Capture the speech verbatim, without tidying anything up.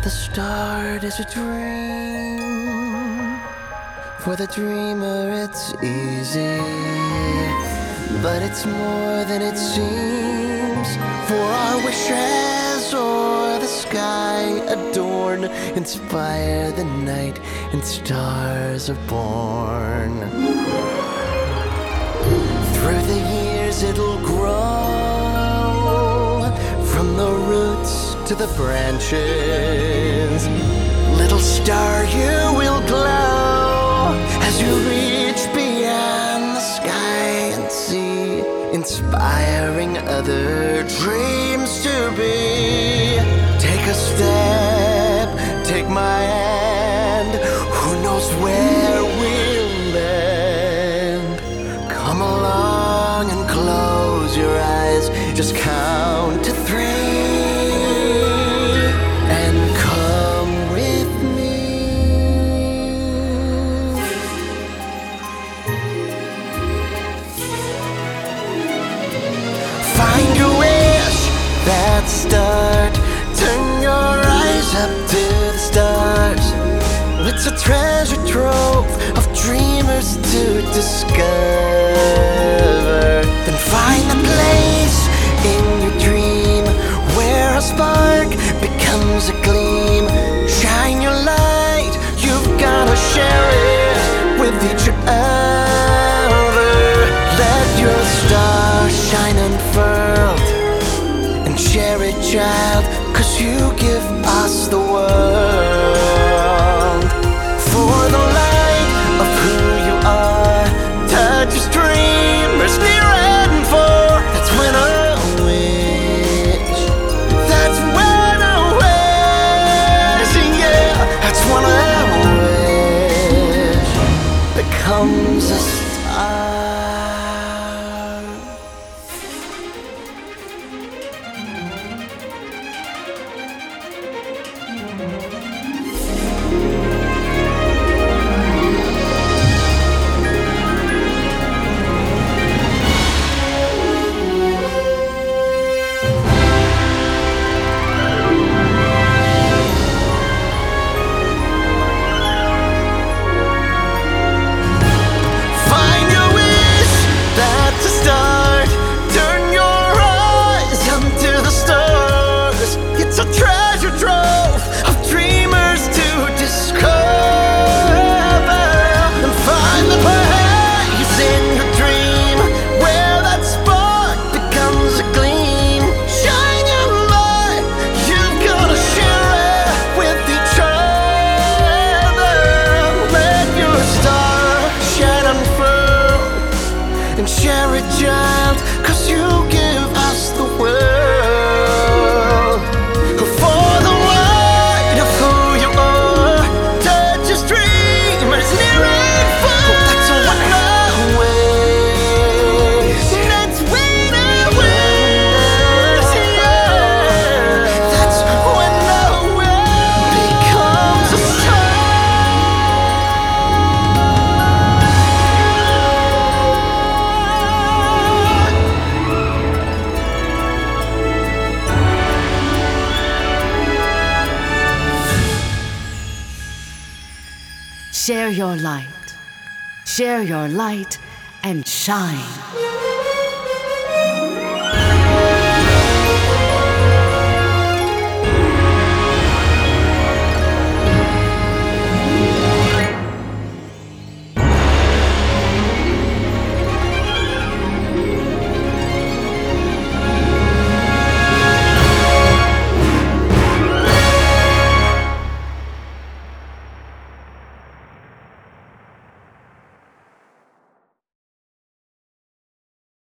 The start is a dream. For the dreamer it's easy, but it's more than it seems. For our wishes or the sky adorn, inspire the night, and stars are born. Through the years it'll grow, from the roots to the branches. Little star, you will glow as you reach beyond the sky and sea, inspiring other dreams to be. Take a step, take my hand, who knows where we'll land. Come along and close your eyes, just count to three. Find your wish, that start. Turn your eyes up to the stars. It's a treasure trove of dreamers to discover. Then find a place in your dream where a spark becomes a gleam. Shine your light, you've gotta share it with each other. Let your star shine unfurled, and share it, child, 'cause you give us the world. For the light of who you are touches dreamers near and far. That's when I wish, that's when I wish, yeah, that's when I wish becomes a star. And share it, child, 'cause you give us the world. For the light of who you are touches dreamers near and far. That's when I wish, that's when I wish, yeah, that's when I wish becomes a star. Share your light. Share your light and shine.